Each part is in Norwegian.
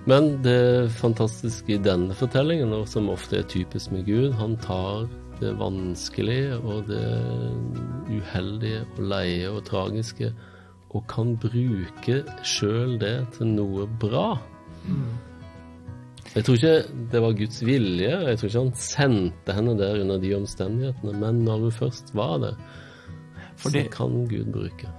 Men det fantastiske I denne fortellingen, og som ofte typisk med Gud, han tar det vanskelige og det uheldige og leie og tragiske, og kan bruke selv det til noe bra. Jeg tror ikke det var Guds vilje, jeg tror ikke han sendte henne der under de omstendighetene, men når hun først var det, så kan Gud bruke.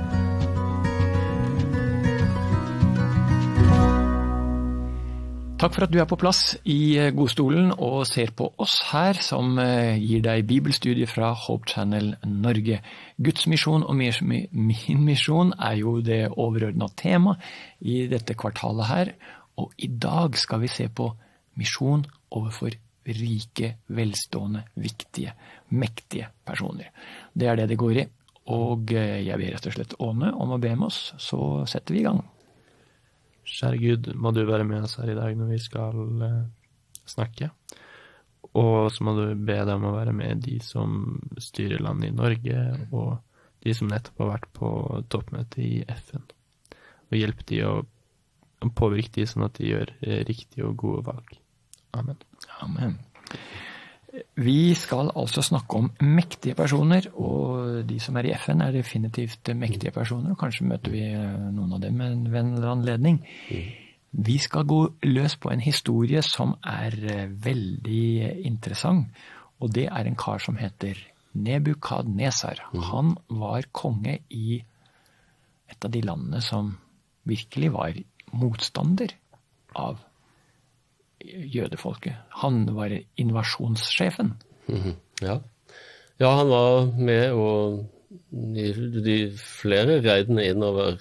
Takk for at du på plass I Godstolen og ser på oss her som gir deg bibelstudie fra Hope Channel Norge. Guds misjon og min misjon jo det overordnede tema I dette kvartalet her, og I dag skal vi se på misjon overfor rike, velstående, viktige, mektige personer. Det det går I, og jeg ber rett og slett Åne om å be med oss, så setter vi I gang. Kjære Gud, må du være med oss her I dag når vi skal snakke. Og så må du be dem å være med de som styrer landet I Norge, og de som nettopp har vært på toppmøte I FN. Og hjelpe de å påvirke de sånn at de gjør riktige og gode valg. Amen. Amen. Vi skal altså snakke om mektige personer, og de som I FN definitivt mektige personer, og kanskje møter vi noen av dem med en eller annen ledning. Vi skal gå løs på en historie som veldig interessant, og det en kar som heter Nebukadnesar. Han var konge I et av de landene som virkelig var motstander av jødefolket. Han var invasjonssjefen. Ja. Ja, han var med I de flere reidene innover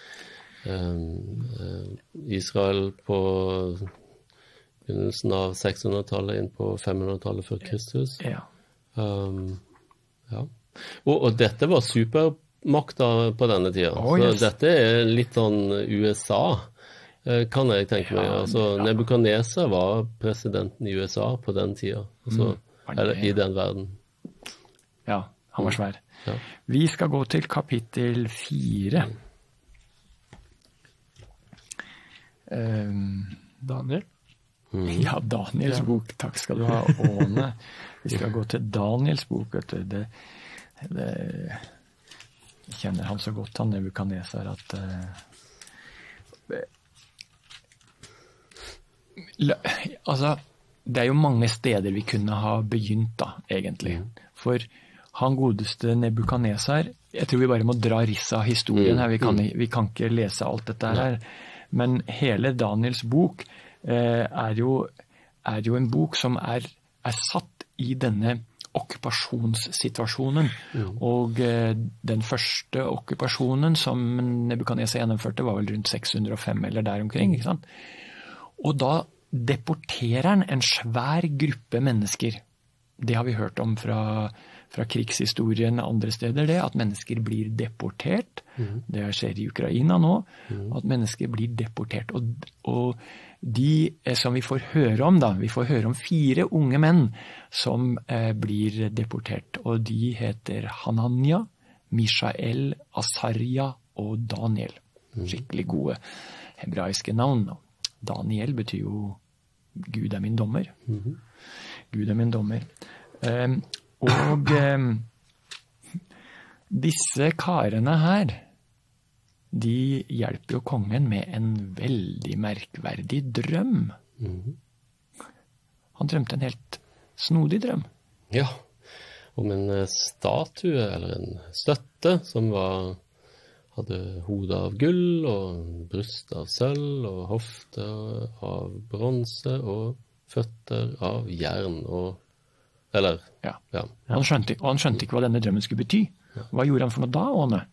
Israel på begynnelsen av 600-tallet inn på 500-tallet før Kristus. Ja. Ja. Og dette var supermakter på denne tiden. Så dette litt sånn USA, kan jeg tenke meg. Altså, Nebukadnesar var presidenten I USA på den tiden. Altså, eller I den verden. Ja, han var svær. Ja. Vi skal gå til kapittel 4. Daniel? Ja, Daniels bok. Takk skal du ha, Åne. Vi skal gå til Daniels bok. Jeg kjenner han så godt, han Nebukadnesar, at altså, det jo mange steder vi kunne ha begynt da, egentlig. For han godeste Nebukadnesar, jeg tror vi bare må dra rissa av historien her, vi kan ikke lese alt dette her, men hele Daniels bok jo en bok som satt I denne okkupasjonssituasjonen, og den første okkupasjonen som Nebukadnesar gjennomførte var vel rundt 605 eller der omkring, ikke sant? Og da deporterer han en svær gruppe mennesker. Det har vi hørt om fra krigshistorien andre steder, det, at mennesker blir deportert. Det skjer I Ukraina nå, at mennesker blir deportert. Og de som vi får høre om da, vi får høre om 4 unge menn som blir deportert, og de heter Hanania, Mishael, Asarja og Daniel. Skikkelig gode hebraiske navn. Daniel betyr jo Gud min dommer. Gud min dommer. Og disse karene her, de hjelper jo kongen med en veldig merkverdig drøm. Han drømte en helt snodig drøm. Ja, om en statue eller en støtte som hadde hodet av gull og bryst av sølv og hofter av bronse og føtter av jern Ja. Han skjønte ikke hva denne drømmen skulle bety. Hva gjorde han for noe da, Åne?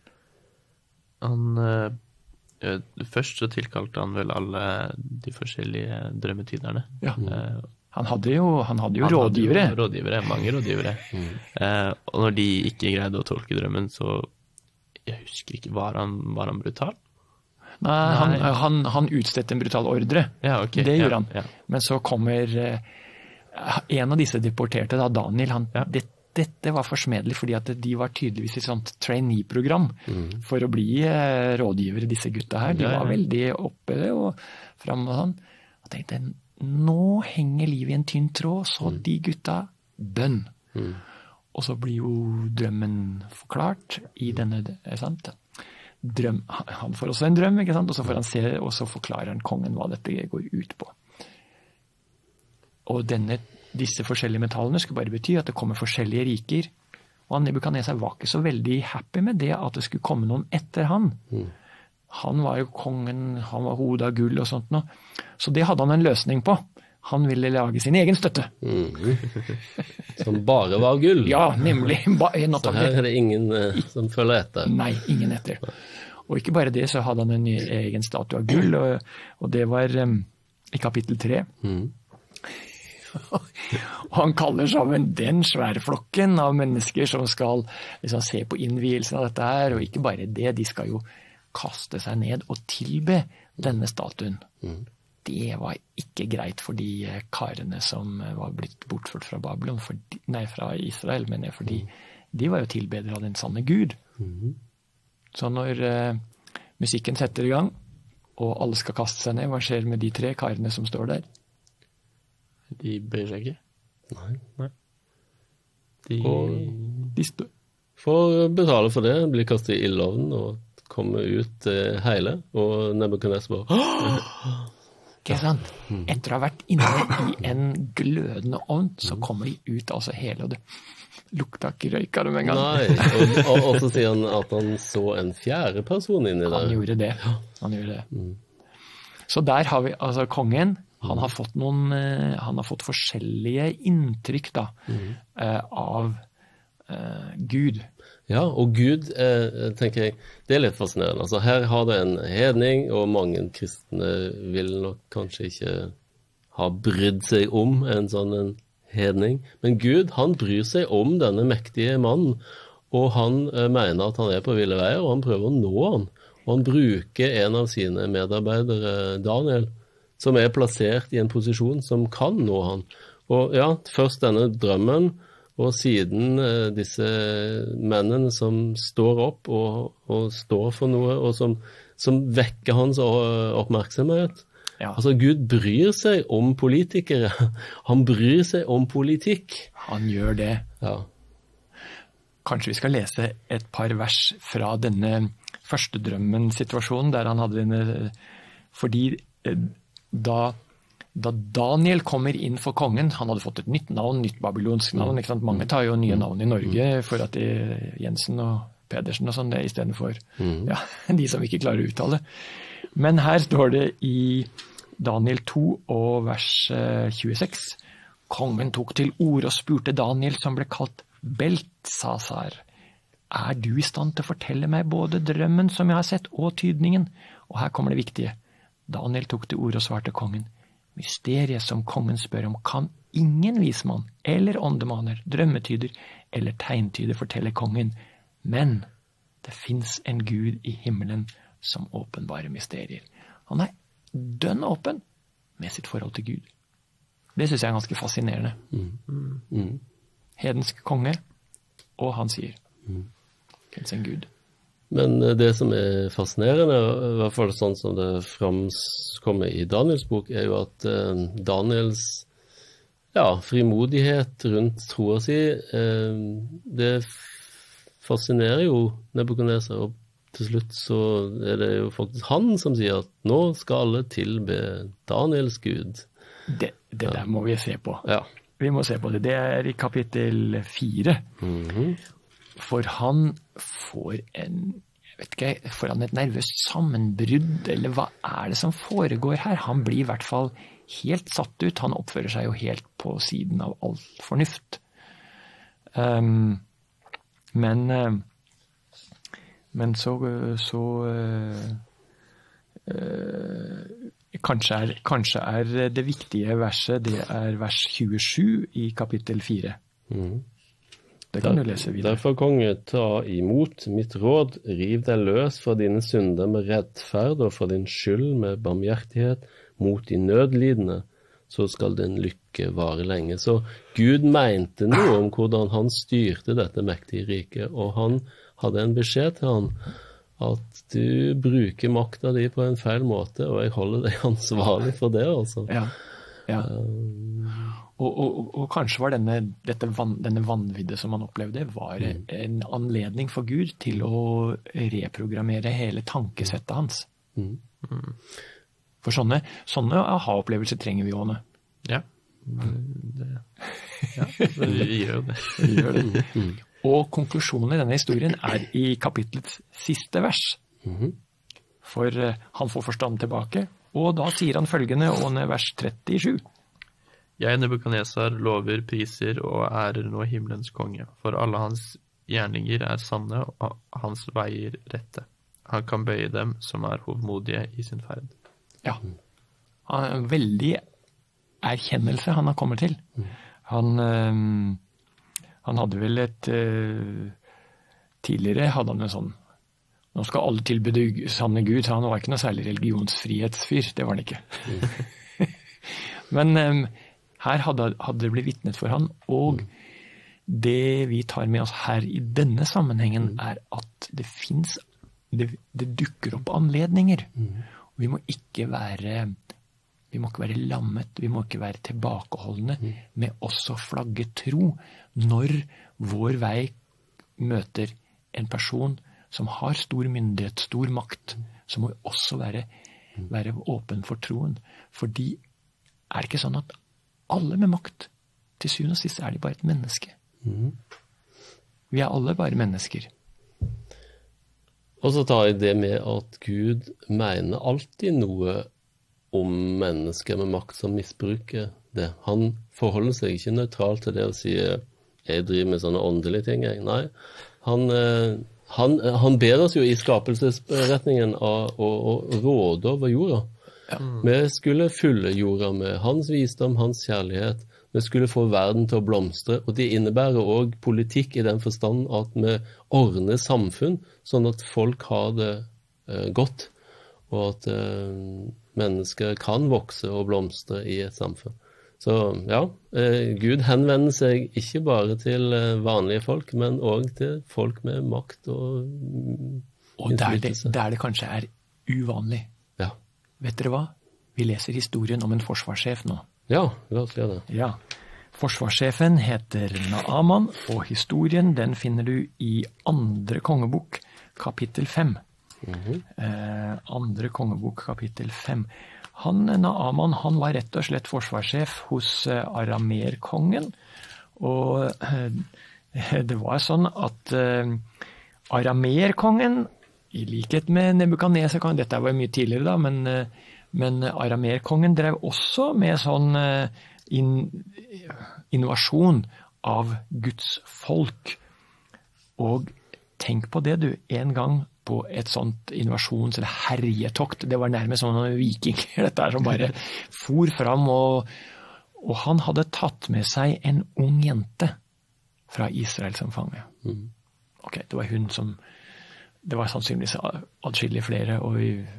Først så tilkalte han vel alle de forskjellige drømmetyderne. Ja. Han hadde jo rådgivere. Mange rådgivere. Og når de ikke greide å tolke drømmen, så jeg husker ikke, var han brutal? Nei, han utstedte en brutal ordre. Ja, ok. Det gjorde han. Ja. Men så kommer en av disse deporterte, da Daniel, dette var forsmedelig, fordi at de var tydeligvis i et sånt trainee-program for å bli rådgivere, disse gutta her. De var veldig oppe og frem og sånn. Og tenkte, nå henger livet i en tynn tråd, så de gutta, bønn. Og så blir jo drømmen forklart i denne, sant? Drøm, han får også en drøm, ikke sant? Og så får han se, og så forklarer han kongen hva dette går ut på. Og disse forskjellige metallene skulle bare bety at det kommer forskjellige riker. Og Nebukadnesar var ikke så veldig happy med det at det skulle komme noen etter han. Han var jo kongen, han var hodet av gull og sånt noe. Så det hadde han en løsning på. Han ville lage sin egen støtte. Som bare var gull? Ja, nemlig. Så her er det ingen som følger etter? Nei, ingen etter. Og ikke bare det, så hadde han en egen statue av gull, og det var i kapittel 3. Og han kaller sammen den svære flokken av mennesker som skal liksom, se på innvielsen av dette her, og ikke bare det, de skal jo kaste seg ned og tilbe denne statuen. Det var ikke greit for de karene som var blitt bortført fra Babylon, fra Israel, mener jeg, fordi de var jo tilbedere av den sanne Gud. Så når musikken setter i gang, og alle skal kaste seg ned, hva skjer med de 3 karene som står der? De bøyer seg ikke. Nei. De får betale for det, blir kastet i ildovnen og kommer ut hele, og Nebukadnesar bare Ikke sant? Etter å ha vært inne i en glødende ovn, så kommer de ut altså hele, og det lukta ikke røyk av dem en gang. Nei, og så sier han at han så en 4. person inni der. Han gjorde det. Så der har vi altså kongen. Han har fått forskjellige inntrykk da, av Gud. Ja, og Gud, tenker jeg, det er litt fascinerende. Altså, her har det en hedning, og mange kristne vil nok kanskje ikke ha brydd seg om en sånn hedning. Men Gud, han bryr seg om denne mektige mannen, og han mener at han er på ville veier, og han prøver å nå han. Og han bruker en av sine medarbeidere, Daniel, som er plassert i en posisjon som kan nå han. Og ja, først denne drømmen, og siden disse mennene som står opp og står for noe, og som vekker hans oppmerksomhet. Ja. Altså, Gud bryr seg om politikere. Han bryr seg om politikk. Han gjør det. Ja. Kanskje vi skal lese et par vers fra denne første drømmen-situasjonen, der han hadde denne... Fordi... Da Daniel kommer inn for kongen, han hadde fått et nytt navn, nytt babylonsk navn, ikke sant? Mange tar jo nye navn i Norge for at Jensen og Pedersen og sånn, det i stedet for ja, de som ikke klarer å uttale. Men her står det i Daniel 2 og vers 26, kongen tok til orde og spurte Daniel, som ble kalt Beltsasar, er du i stand til å fortelle meg både drømmen som jeg har sett og tydningen? Og her kommer det viktige. Daniel tok til orde og svarte kongen, mysteriet som kongen spør om kan ingen vismann eller åndemaner, drømmetyder eller tegntyder fortelle kongen, men det finnes en Gud i himmelen som åpenbare mysterier. Han er dønn åpen med sitt forhold til Gud. Det synes jeg er ganske fascinerende. Hedensk konge, og han sier, finnes en Gud. Men det som er fascinerende, i hvert fall sånn som det framkommer i Daniels bok, er jo at Daniels frimodighet rundt troa si, det fascinerer jo Nebukadnesar, og til slutt så er det jo faktisk han som sier at nå skal alle tilbe Daniels Gud. Det der må vi se på. Ja. Vi må se på det. Det er i kapittel 4. For han får får han et nervøst sammenbrudd, eller hva er det som foregår her? Han blir i hvert fall helt satt ut. Han oppfører seg jo helt på siden av all fornuft. Men så kanskje er det viktige verset, det er vers 27 i kapittel 4. Det kan du lese videre. Derfor, konge, ta imot mitt råd, riv deg løs fra dine synder med rettferd og for din skyld med barmhjertighet mot de nødlidende, så skal din lykke ikke vare lenge. Så Gud mente noe om hvordan han styrte dette mektige riket, og han hadde en beskjed til han at du bruker makta di på en feil måte, og jeg holder deg ansvarlig for det, altså. Ja. Og kanskje var denne vanvidde som han opplevde, var en anledning for Gud til å reprogrammere hele tankesettet hans. For sånne aha-opplevelser trenger vi jo, Åne. Ja, det gjør jo det. Det gjør det. Og konklusjonen i denne historien i kapitlets siste vers. For han får forstand tilbake, og da sier han følgende, Åne, vers 37. Jeg, Nebukadnesar, lover, priser og ærer nå himmelens konge, for alle hans gjerninger sanne og hans veier rette. Han kan bøye dem som hovmodige i sin ferd. Ja, en veldig erkjennelse han har kommet til. Han hadde vel tidligere hadde han en sånn, nå skal alle tilbede sanne Gud, så han var ikke noe særlig religionsfrihetsfyr, det var han ikke. Men her hadde det blitt vitnet for han, og det vi tar med oss her i denne sammenhengen at det dukker opp anledninger. Vi må ikke være lammet, vi må ikke være tilbakeholdende med også flagge tro når vår vei møter en person som har stor myndighet, stor makt, så må vi også være åpen for troen. Fordi det ikke sånn at alle med makt, til syvende og sist de bare et menneske. Vi alle bare mennesker. Og så tar jeg det med at Gud mener alltid noe om mennesker med makt som misbruker det. Han forholder seg ikke nøytralt til det å si jeg driver med sånne åndelige ting. Nei, han ber oss jo i skapelsesretningen å råde over jorda. Vi skulle fylle jorda med hans visdom, hans kjærlighet. Vi skulle få verden til å blomstre, og det innebærer også politikk i den forstand at vi ordner samfunn, sånn at folk har det godt, og at mennesker kan vokse og blomstre i et samfunn. Så ja, Gud henvender seg ikke bare til vanlige folk, men også til folk med makt og innflytelse. Og der det kanskje uvanlig. Ja. Vet dere hva? Vi leser historien om en forsvarssjef nå. Ja, la oss gjøre det. Ja. Forsvarssjefen heter Naaman, og historien den finner du i 2. kongebok, kapittel 5. 2. kongebok, kapittel 5. Naaman, han var rett og slett forsvarssjef hos aramerkongen, og det var sånn at aramerkongen, i likhet med Nebukadnesar, dette var mye tidligere da, men aramerkongen drev også med sånn innovasjon av Guds folk. Og tenk på det du, en gang på et sånt innovasjons- eller herjetokt, det var nærmest sånn vikinger, dette som bare for fram, og han hadde tatt med seg en ung jente fra Israel som fange. Ok, det var hun som det var sannsynligvis adskillig flere, og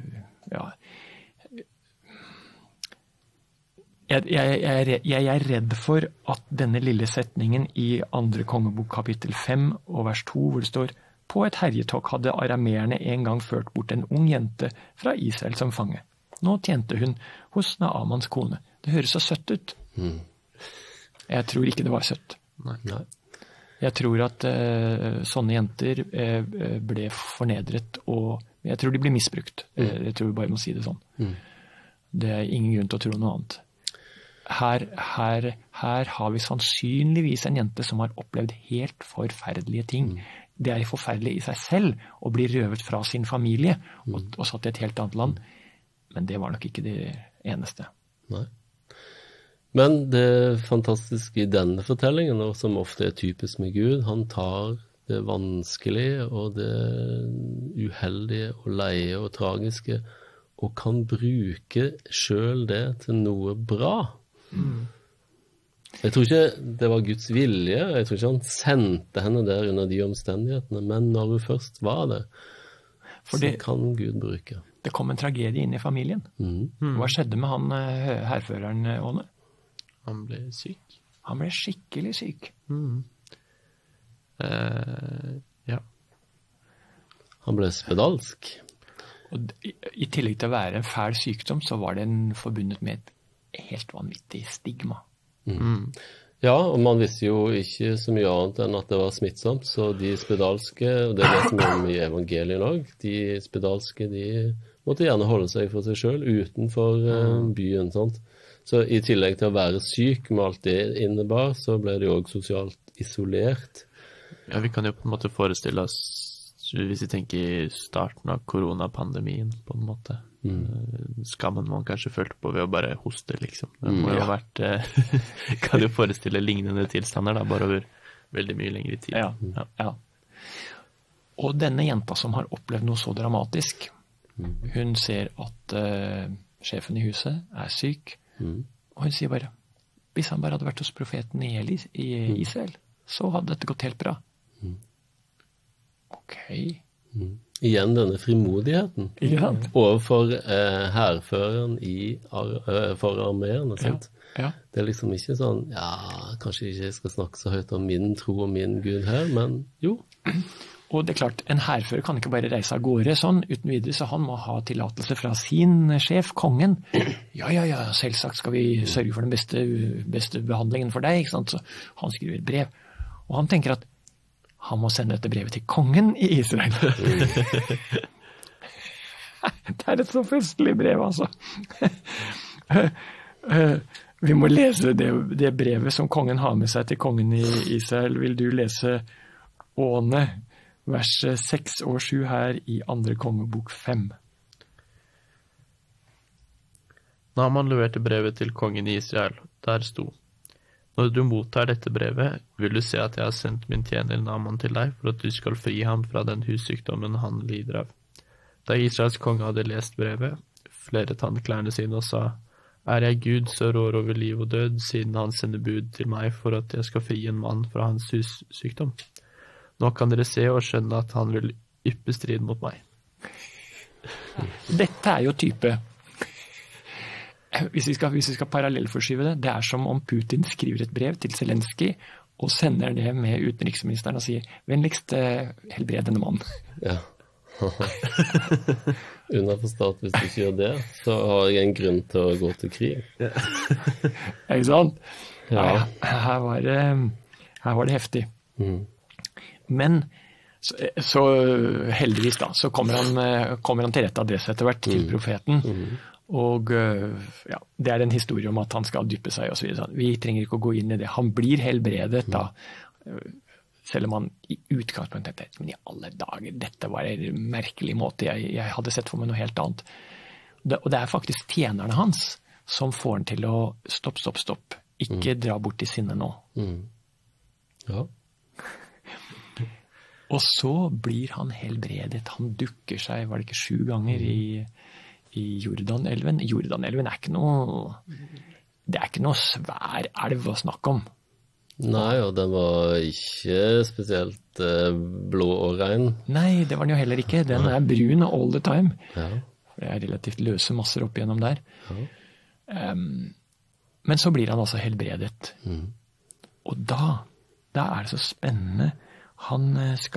jeg er redd for at denne lille setningen i 2. kongebok kapittel 5 og vers 2, hvor det står «På et herjetokk hadde arameerne en gang ført bort en ung jente fra Israel som fange. Nå tjente hun hos Naamans kone.» Det høres så søtt ut. Jeg tror ikke det var søtt. Nei. Jeg tror at sånne jenter ble fornedret, og jeg tror de ble misbrukt. Jeg tror vi bare må si det sånn. Det ingen grunn til å tro noe annet. Her har vi sannsynligvis en jente som har opplevd helt forferdelige ting. Det forferdelig i seg selv å bli røvet fra sin familie og satt i et helt annet land. Men det var nok ikke det eneste. Nei. Men det fantastiske i denne fortellingen, og som ofte typisk med Gud, han tar det vanskelige og det uheldige og leie og tragiske, og kan bruke selv det til noe bra. Jeg tror ikke det var Guds vilje, jeg tror ikke han sendte henne der under de omstendighetene, men når hun først var det, så kan Gud bruke. Det kom en tragedie inn i familien. Hva skjedde med han herføreren, Åne? Han ble syk. Han ble skikkelig syk. Ja. Han ble spedalsk. Og i tillegg til å være en fæl sykdom, så var den forbundet med et helt vanvittig stigma. Ja, og man visste jo ikke så mye annet enn at det var smittsomt, så de spedalske, og det vet vi om i evangeliet også, de spedalske, de måtte gjerne holde seg for seg selv utenfor byen, sant? Så i tillegg til å være syk med alt det innebar, så ble de også sosialt isolert. Ja, vi kan jo på en måte forestille oss, hvis vi tenker starten av koronapandemien, på en måte. Skammen man kanskje følte på ved å bare hoste, liksom. Det må jo ha vært, kan jo forestille lignende tilstander, da, bare over veldig mye lengre tid. Ja. Og denne jenta som har opplevd noe så dramatisk, hun ser at sjefen i huset er syk, og hun sier bare, hvis han bare hadde vært hos profeten i Israel, så hadde dette gått helt bra. Ok. Igjen denne frimodigheten overfor hærføreren for armeen, sant? Ja. Det er liksom ikke sånn, kanskje ikke jeg skal snakke så høyt om min tro og min Gud her, men jo. Og det er klart, en hærfører kan ikke bare reise av gårde sånn uten videre, så han må ha tillatelse fra sin sjef, kongen. Ja, selvsagt skal vi sørge for den beste behandlingen for deg, ikke sant? Så han skriver brev. Og han tenker at han må sende dette brevet til kongen i Israel. Det er et så festlig brev, altså. Vi må lese det brevet som kongen har med seg til kongen i Israel. Vil du lese Åne, vers 6 og 7 her i 2. kongebok 5? Naaman leverte brevet til kongen i Israel. Der sto: Når du mottar dette brevet, vil du se at jeg har sendt min tjener Naaman til deg, for at du skal fri ham fra den hussykdommen han lider av. Da Israels konge hadde lest brevet, flerret han klærne sine og sa: Er jeg Gud, så rår over liv og død, siden han sender bud til meg for at jeg skal fri en mann fra hans hussykdom? Nå kan dere se og skjønne at han vil yppe strid mot meg. Dette er jo type, hvis vi skal parallellforskyve det, det er som om Putin skriver et brev til Zelensky og sender det med utenriksministeren og sier, vennligst helbred denne mannen. Ja. Underforstått, hvis du ikke gjør det, så har jeg en grunn til å gå til krig. Ikke sant? Ja. Her var det heftig. Men så heldigvis da, så kommer han til rett adresse etter hvert til profeten, og det er en historie om at han skal dyppe seg og så videre. Vi trenger ikke å gå inn i det. Han blir helbredet da, selv om han i utgangspunktet tenkte, men i alle dager, dette var en merkelig måte, jeg hadde sett for meg noe helt annet. Og det er faktisk tjenerne hans som får han til å stopp, ikke dra bort i sinne nå. Ja. Og så blir han helbredet. Han dukker seg, var det ikke 7 ganger i Jordanelven? Jordanelven er ikke noe svær elv å snakke om. Nei, og den var ikke spesielt blå og ren. Nei, det var den jo heller ikke. Den er brun all the time. Ja. Det er relativt løse masser opp igjennom der. Ja. Men så blir han altså helbredet. Og da er det så spennende. Han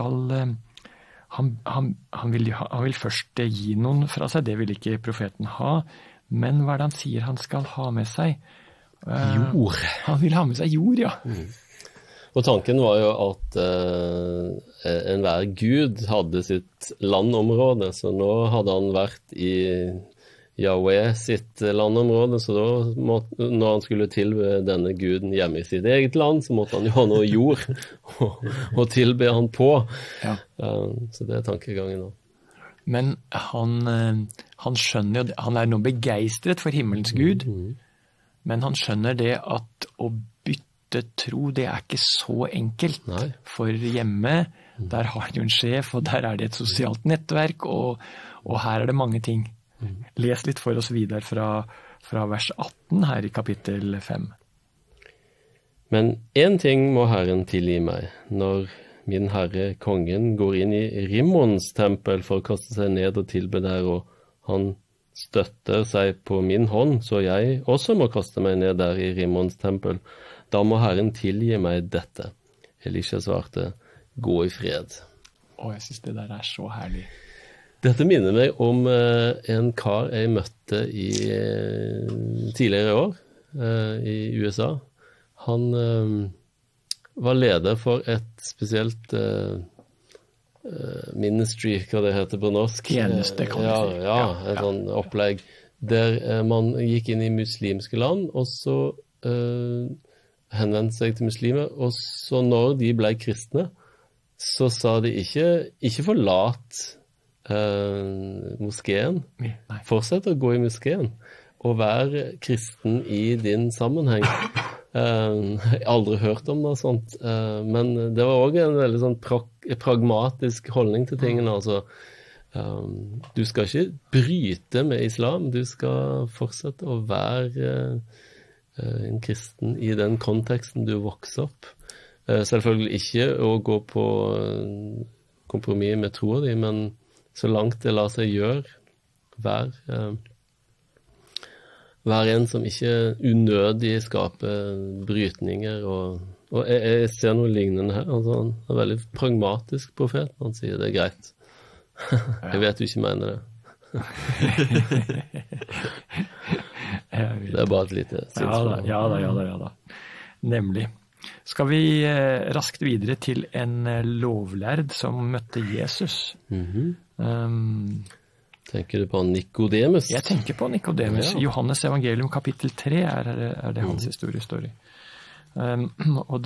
vil først gi noen fra seg, det vil ikke profeten ha, men hva er det han sier han skal ha med seg? Jord. Han vil ha med seg jord, ja. Og tanken var jo at enhver gud hadde sitt landområde, så nå hadde han vært i Yahweh sitt landområde, så da når han skulle tilbe denne guden hjemme i sitt eget land, så måtte han jo ha noe jord og tilbe han på. Ja. Så det er tankegangen nå. Men han skjønner jo, han er nå begeistret for himmelens Gud, men han skjønner det at å bytte tro, det er ikke så enkelt. Nei. For hjemme, der har han jo en sjef, og der er det et sosialt nettverk, og her er det mange ting. Les litt for oss videre fra vers 18 her i kapittel 5. Men en ting må Herren tilgi meg, når min herre kongen går inn i Rimmons tempel for å kaste seg ned og tilbe der, og han støtter seg på min hånd, så jeg også må kaste meg ned der i Rimons tempel. Da må Herren tilgi meg dette. Elisha svarte, gå i fred. Jeg synes det der så herlig. Dette minner meg om en kar jeg møtte tidligere i år i USA. Han var leder for et spesielt ministry, hva det heter på norsk. Tjeneste, kan du si. Ja, et sånn opplegg der man gikk inn i muslimske land, og så henvendte seg til muslimer, og så når de ble kristne, så sa de ikke forlat moskeen. Fortsett å gå i moskeen og være kristen i din sammenheng. Jeg har aldri hørt om noe sånt, men det var også en veldig sånn pragmatisk holdning til tingene. Altså, du skal ikke bryte med islam, du skal fortsette å være en kristen i den konteksten du vokser opp. Selvfølgelig ikke å gå på kompromiss med troa di, men så langt det lar seg gjøre, vær en som ikke unødig skaper brytninger, og jeg ser noe lignende her. Altså, han er veldig pragmatisk profet, han sier det greit. Jeg vet du ikke mener det. Det er bare et lite synspunkt. Ja da. Nemlig. Skal vi raskt videre til en lovlærd som møtte Jesus? Tenker du på Nikodemus? Jeg tenker på Nikodemus. Ja. Johannes evangelium kapittel 3 er det hans historie står i. Og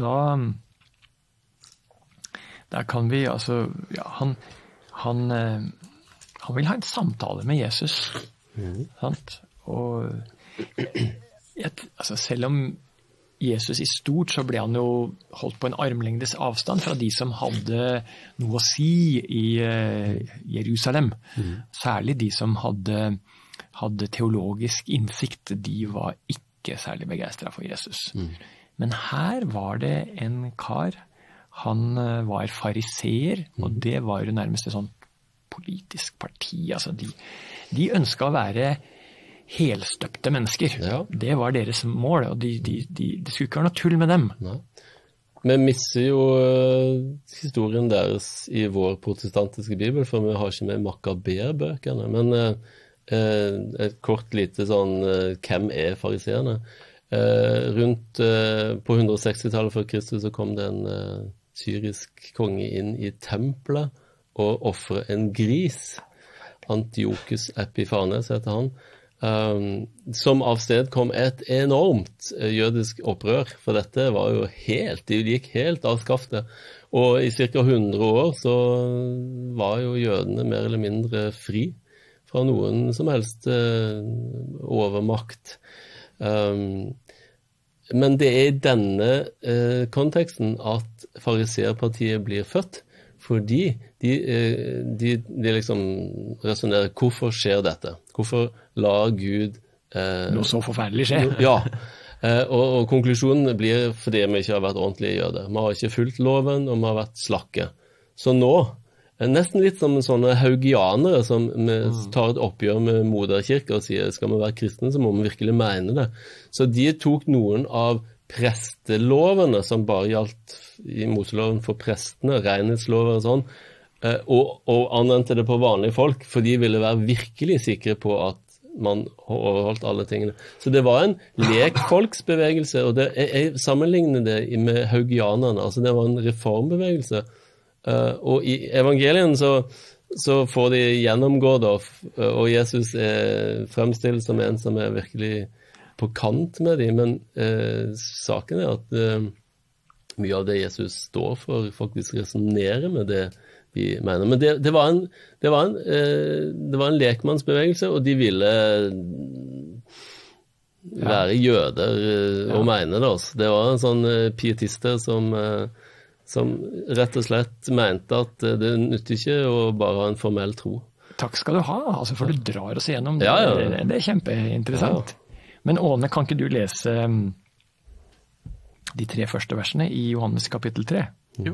der kan vi, altså, ja, han vil ha en samtale med Jesus. Sant? Og altså, selv om Jesus i stort, så ble han jo holdt på en armlengdes avstand fra de som hadde noe å si i Jerusalem. Særlig de som hadde teologisk innsikt, de var ikke særlig begeistret for Jesus. Men her var det en kar, han var fariseer, og det var jo nærmest et sånt politisk parti. Altså de ønsket å være helstøpte mennesker. Ja. Det var deres mål, og det skulle ikke være noe tull med dem. Nei. Vi misser jo historien deres i vår protestantiske bibel, for vi har ikke med Makaber-bøkene. Men et kort lite sånn, hvem er fariseerne? Rundt på 160-tallet før Kristus så kom det en syrisk konge inn i tempelet og offret en gris. Antiochus Epiphanes heter han. Som avsted kom et enormt jødisk opprør, for dette var jo de gikk helt av skaftet, og i cirka 100 år så var jo jødene mer eller mindre fri fra noen som helst overmakt. Men det er i denne konteksten at fariseerpartiet blir født, fordi de liksom resonerer, hvorfor skjer dette? Hvorfor lar Gud noe så forferdelig skje? Ja, og konklusjonen blir fordi vi ikke har vært ordentlige jøder. Vi har ikke fulgt loven, og vi har vært slakke. Så nå, nesten litt som sånne haugianere som tar et oppgjør med moderkirke og sier, skal vi være kristne, så må vi virkelig mene det. Så de tok noen av prestelovene som bare gjaldt i Moseloven for prestene, renhetslover og sånn, og anvendte det på vanlige folk, for de ville være virkelig sikre på at man overholdt alle tingene. Så det var en lekfolksbevegelse, og jeg sammenligner det med haugianerne, altså det var en reformbevegelse. Og i evangelien så får de gjennomgå da, og Jesus er fremstilt som en som er virkelig på kant med dem, men saken er at mye av det Jesus står for faktisk resonerer med det vi mener. Men det var en lekmannsbevegelse, og de ville være jøder og mene det også. Det var en sånn pietister som rett og slett mente at det nytter ikke å bare ha en formell tro. Takk skal du ha, altså, for du drar oss gjennom det. Det er kjempeinteressant. Men Åne, kan ikke du lese de 3 første versene i Johannes kapittel 3? Jo.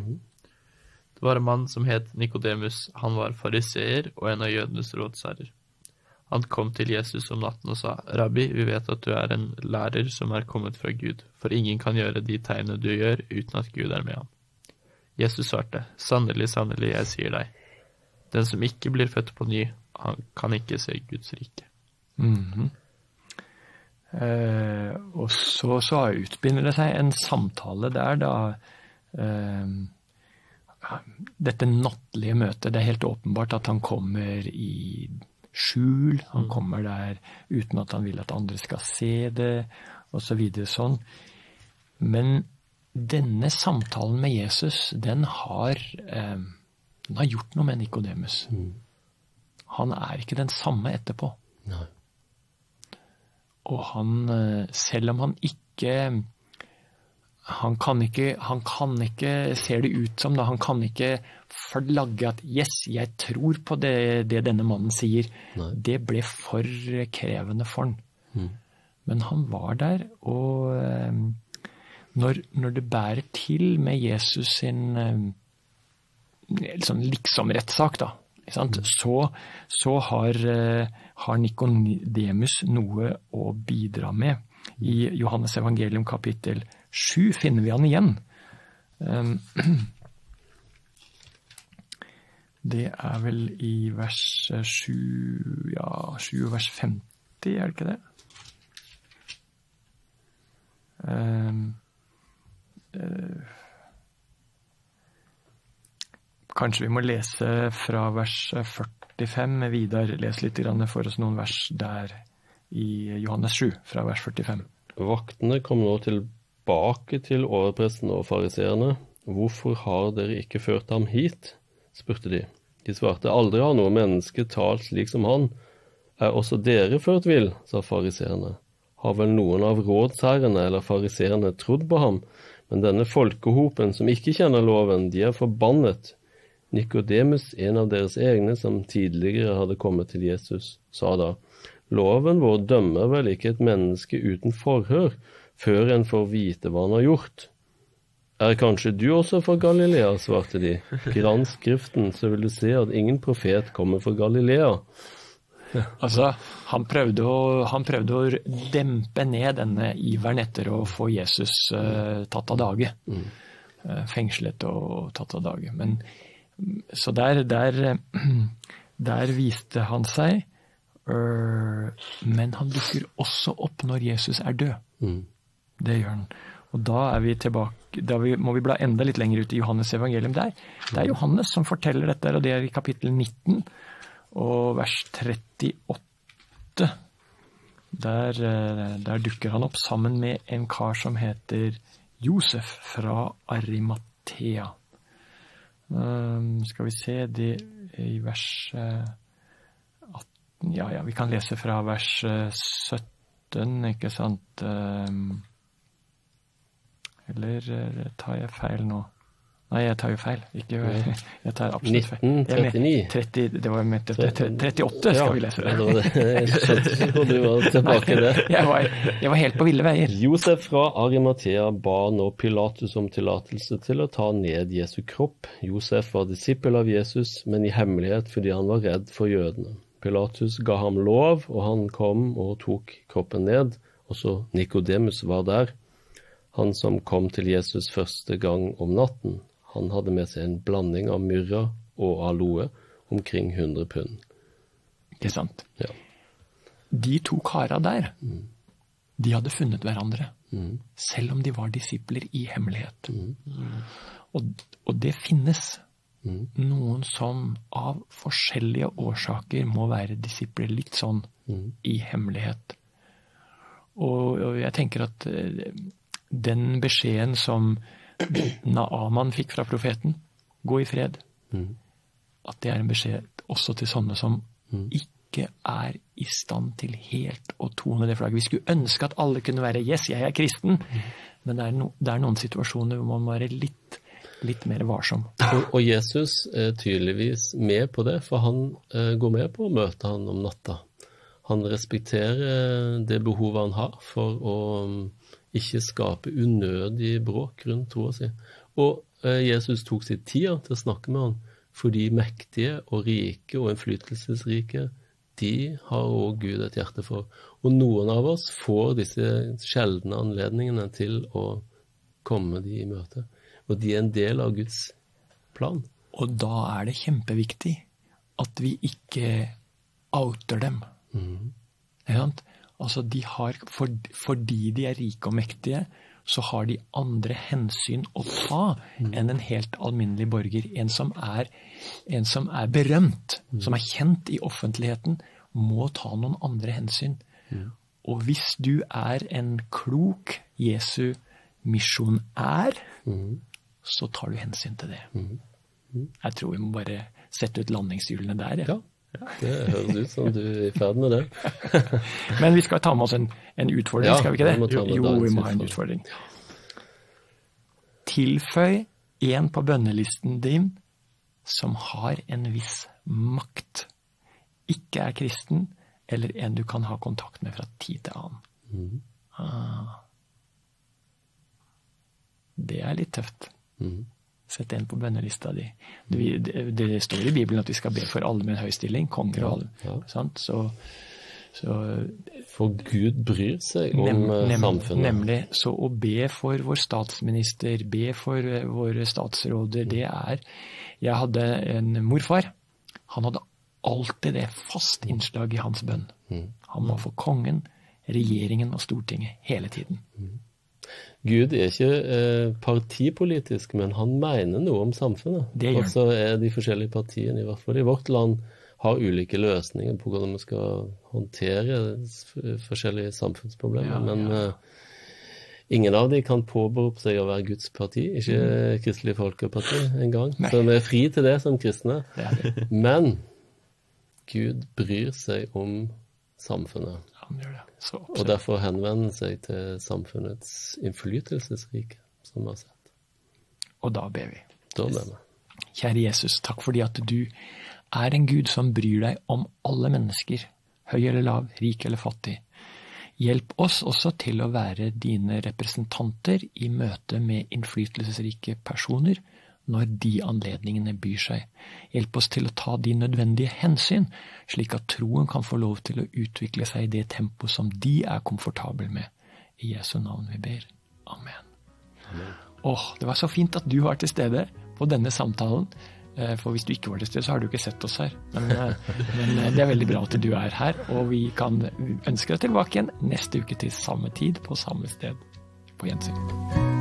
Det var en mann som het Nikodemus. Han var fariseer og en av jødenes rådsherrer. Han kom til Jesus om natten og sa, «Rabbi, vi vet at du en lærer som kommet fra Gud, for ingen kan gjøre de tegnene du gjør uten at Gud med ham.» Jesus svarte, «Sannelig, sannelig, jeg sier deg, den som ikke blir født på ny, han kan ikke se Guds rike.» Og så utbinner det seg en samtale der da dette nattlige møtet, det helt åpenbart at han kommer i skjul, han kommer der uten at han vil at andre skal se det, og så videre sånn. Men denne samtalen med Jesus, den har gjort noe med Nikodemus. Han ikke den samme etterpå. Nei. Og han, selv om han ikke, ser det ut som, han kan ikke flagge at, yes, jeg tror på det denne mannen sier. Nei. Det ble for krevende for han. Men han var der, og når det bærer til med Jesus sin sånn liksom-rettssak da, så har Nikodemus noe å bidra med. I Johannes evangelium kapittel 7 finner vi han igjen. Det vel i vers 7, ja, 7 vers 50, det ikke det? Kanskje vi må lese fra vers 45. Vidar, les litt for oss noen vers der i Johannes 7, fra vers 45. Vaktene kom nå tilbake til overprestene og fariseerne. Hvorfor har dere ikke ført ham hit? Spurte de. De svarte, aldri har noe menneske talt slik som han. Også dere ført vill, sa fariseerne. Har vel noen av rådsherrene eller fariseerne trodd på ham? Men denne folkehopen som ikke kjenner loven, de forbannet. Nikodemus, en av deres egne som tidligere hadde kommet til Jesus, sa da, loven vår dømmer vel ikke et menneske uten forhør, før en får vite hva han har gjort. Kanskje du også fra Galilea, svarte de. Gransk skriften, så vil du se at ingen profet kommer fra Galilea. Altså, han prøvde å dempe ned denne iveren etter å få Jesus tatt av dage. Fengslet og tatt av dage. Men så der viste han seg, men han dukker også opp når Jesus død. Det gjør han. Og da vi tilbake, må vi bla enda litt lenger ut i Johannes evangelium der. Det Johannes som forteller dette, og det i kapittel 19, og vers 38. Der dukker han opp sammen med en kar som heter Josef fra Arimathea. Skal vi se det i vers 18, ja, vi kan lese fra vers 17, ikke sant? Eller tar jeg feil nå? Nei, jeg tar jo feil. Jeg tar absolutt feil. 1939. Det var 38 skal vi lese det. Jeg trodde du var tilbake der. Jeg var helt på ville veier. Josef fra Arimathea ba nå Pilatus om tillatelse til å ta ned Jesu kropp. Josef var disippel av Jesus, men i hemmelighet fordi han var redd for jødene. Pilatus ga ham lov, og han kom og tok kroppen ned. Også Nikodemus var der. Han som kom til Jesus første gang om natten. Han hadde med seg en blanding av myrra og aloe, omkring 100 pund. Ikke sant? Ja. De to karer der, de hadde funnet hverandre, selv om de var disipler i hemmelighet. Og det finnes noen som av forskjellige årsaker må være disipler litt sånn i hemmelighet. Og jeg tenker at den beskjeden som Naaman fikk fra profeten, gå i fred, at det en beskjed også til sånne som ikke i stand til helt å tone det flagget. Vi skulle ønske at alle kunne være, yes, jeg kristen, men det noen situasjoner hvor man må være litt mer varsom. Og Jesus tydeligvis med på det, for han går med på å møte han om natta. Han respekterer det behovet han har for å ikke skape unødig bråk rundt troa si. Og Jesus tok sitt tid til å snakke med han, fordi mektige og rike og innflytelsesrike de har også Gud et hjerte for. Og noen av oss får disse sjeldne anledningene til å komme de i møte. Og de en del av Guds plan. Og da det kjempeviktig at vi ikke outer dem. Altså fordi de rike og mektige, så har de andre hensyn å ta enn en helt alminnelig borger. En som er berømt, som kjent i offentligheten, må ta noen andre hensyn. Og hvis du en klok Jesu misjonær, så tar du hensyn til det. Jeg tror vi må bare sette ut landingshjulene der. Ja, det høres ut som du i ferd med det. Men vi skal ta med oss en utfordring, skal vi ikke det? Jo, vi må ha en utfordring. Tilføy en på bønnelisten din som har en viss makt. Ikke kristen, eller en du kan ha kontakt med fra tid til annen. Det litt tøft. Sett en på bønnelista di. Det står i Bibelen at vi skal be for alle med en høy stilling, konger og alle. Sant? For Gud bryr seg om samfunnet. Nemlig, så å be for vår statsminister, be for våre statsråder, jeg hadde en morfar, han hadde alltid det fast innslag i hans bønn. Han var for kongen, regjeringen og Stortinget hele tiden. Gud ikke partipolitisk, men han mener noe om samfunnet. Og så de forskjellige partiene, i hvert fall i vårt land, har ulike løsninger på hvordan vi skal håndtere forskjellige samfunnsproblemer. Men ingen av de kan påberope seg å være Guds parti, ikke Kristelig Folkeparti engang. Så vi fri til det som kristne. Men Gud bryr seg om samfunnet. Han gjør det. Og derfor henvender seg til samfunnets innflytelsesrike, som vi har sett. Og da ber vi. Kjære Jesus, takk fordi at du en Gud som bryr deg om alle mennesker, høy eller lav, rik eller fattig. Hjelp oss også til å være dine representanter i møte med innflytelsesrike personer, når de anledningene byr seg. Hjelp oss til å ta de nødvendige hensyn, slik at troen kan få lov til å utvikle seg i det tempo som de komfortable med. I Jesu navn vi ber. Amen. Det var så fint at du var til stede på denne samtalen, for hvis du ikke var til stede, så har du ikke sett oss her. Men det veldig bra at du her, og vi kan ønske deg tilbake igjen neste uke til samme tid, på samme sted, på gjensyn.